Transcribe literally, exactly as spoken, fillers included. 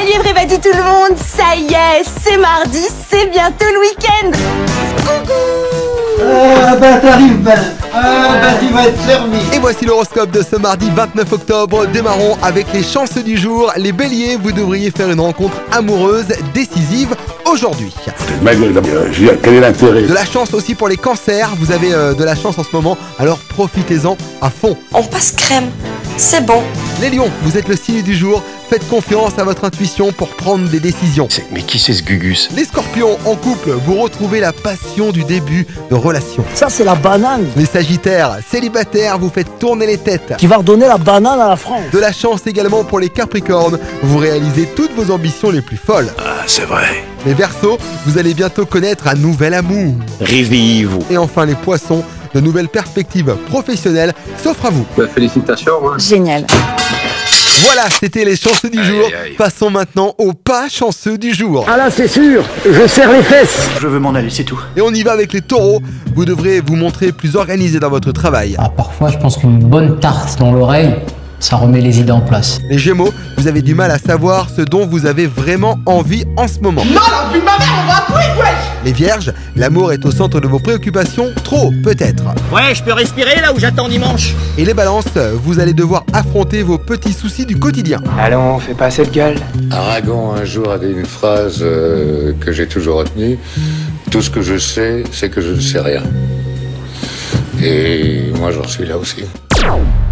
Salut everybody tout le monde, ça y est, c'est mardi, c'est bientôt le week-end. Coucou. Ah bah t'arrives ben, ah bah tu vas être servi. Et voici l'horoscope de ce mardi vingt-neuf octobre. Démarrons avec les chanceux du jour. Les béliers, vous devriez faire une rencontre amoureuse décisive aujourd'hui. Ma gueule, je veux dire, quel est l'intérêt? De la chance aussi pour les cancers, vous avez euh, de la chance en ce moment, alors profitez-en à fond. On passe crème, c'est bon. Les lions, vous êtes le signe du jour, faites confiance à votre intuition pour prendre des décisions. C'est- Mais qui c'est ce Gugus? Les scorpions, en couple, vous retrouvez la passion du début de relation. Ça c'est la banane. Les sagittaires, célibataires, vous faites tourner les têtes. Tu vas redonner la banane à la France. De la chance également pour les capricornes, vous réalisez toutes vos ambitions les plus folles. Ah, c'est vrai. Les verseaux, vous allez bientôt connaître un nouvel amour. Réveillez-vous. Et enfin les poissons, de nouvelles perspectives professionnelles s'offrent à vous. Félicitations. Hein. Génial. Voilà, c'était les chanceux du Aïe, jour. aïe, aïe. Passons maintenant aux pas chanceux du jour. Ah là c'est sûr, je serre les fesses. Je veux m'en aller, c'est tout. Et on y va avec les taureaux. Vous devrez vous montrer plus organisé dans votre travail. Ah, parfois, je pense qu'une bonne tarte dans l'oreille, ça remet les idées en place. Les gémeaux, vous avez du mal à savoir ce dont vous avez vraiment envie en ce moment. Non, la vie de ma mère, on va appeler, wesh. Les vierges, l'amour est au centre de vos préoccupations, trop peut-être. Ouais, je peux respirer là où j'attends dimanche. Et les balances, vous allez devoir affronter vos petits soucis du quotidien. Allons, fais pas cette gueule. Aragon un jour avait une phrase euh, que j'ai toujours retenue. Tout ce que je sais, c'est que je ne sais rien. Et moi j'en suis là aussi.